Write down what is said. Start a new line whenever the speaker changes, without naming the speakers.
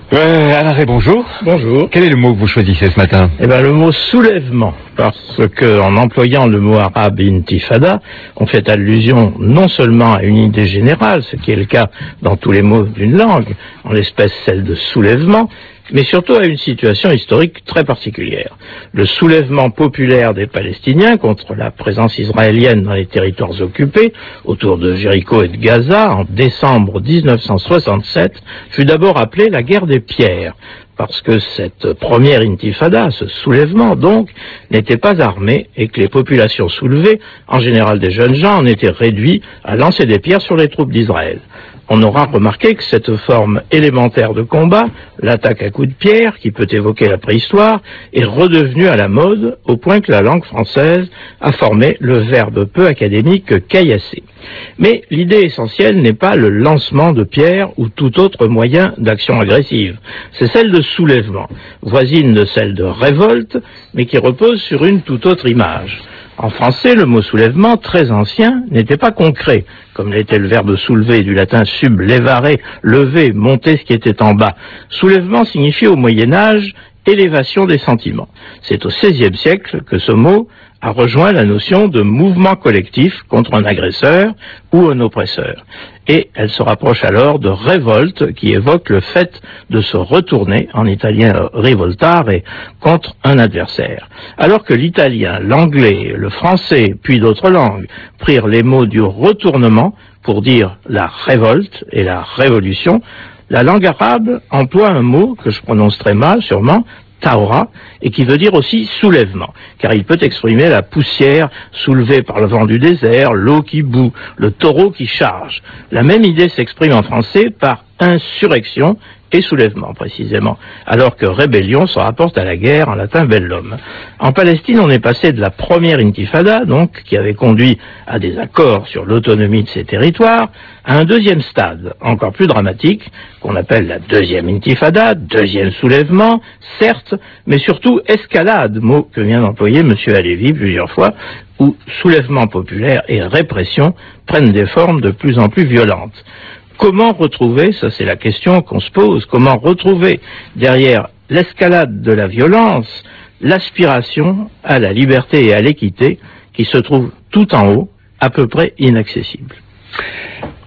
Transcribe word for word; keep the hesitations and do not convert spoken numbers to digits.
Euh, Alain Ray, bonjour.
Bonjour.
Quel est le mot que vous choisissez ce matin?
Eh ben, le mot soulèvement, parce que en employant le mot arabe intifada, on fait allusion non seulement à une idée générale, ce qui est le cas dans tous les mots d'une langue, en l'espèce celle de soulèvement, mais surtout à une situation historique très particulière. Le soulèvement populaire des Palestiniens contre la présence israélienne dans les territoires occupés, autour de Jéricho et de Gaza, en décembre mille neuf cent soixante-sept, fut d'abord appelé la guerre des pierres, parce que cette première intifada, ce soulèvement donc, n'était pas armé et que les populations soulevées, en général des jeunes gens, en étaient réduits à lancer des pierres sur les troupes d'Israël. On aura remarqué que cette forme élémentaire de combat, l'attaque à coups de pierre, qui peut évoquer la préhistoire, est redevenue à la mode, au point que la langue française a formé le verbe peu académique caillasser. Mais l'idée essentielle n'est pas le lancement de pierres ou tout autre moyen d'action agressive. C'est celle de soulèvement, voisine de celle de révolte, mais qui repose sur une toute autre image. En français, le mot soulèvement, très ancien, n'était pas concret, comme l'était le verbe soulever du latin sublevare, lever, monter ce qui était en bas. Soulèvement signifiait au Moyen-Âge élévation des sentiments. C'est au seizième siècle que ce mot a rejoint la notion de mouvement collectif contre un agresseur ou un oppresseur. Et elle se rapproche alors de révolte, qui évoque le fait de se retourner, en italien rivoltare, contre un adversaire. Alors que l'italien, l'anglais, le français, puis d'autres langues, prirent les mots du retournement pour dire la révolte et la révolution, la langue arabe emploie un mot que je prononce très mal, sûrement, Taora, et qui veut dire aussi soulèvement, car il peut exprimer la poussière soulevée par le vent du désert, l'eau qui bout, le taureau qui charge. La même idée s'exprime en français par insurrection et soulèvement précisément, alors que rébellion se rapporte à la guerre en latin bellum. En Palestine, on est passé de la première intifada, donc, qui avait conduit à des accords sur l'autonomie de ces territoires, à un deuxième stade, encore plus dramatique, qu'on appelle la deuxième intifada, deuxième soulèvement, certes, mais surtout escalade, mot que vient d'employer M. Halévy plusieurs fois, où soulèvement populaire et répression prennent des formes de plus en plus violentes. Comment retrouver, ça c'est la question qu'on se pose, comment retrouver derrière l'escalade de la violence l'aspiration à la liberté et à l'équité qui se trouve tout en haut, à peu près inaccessible?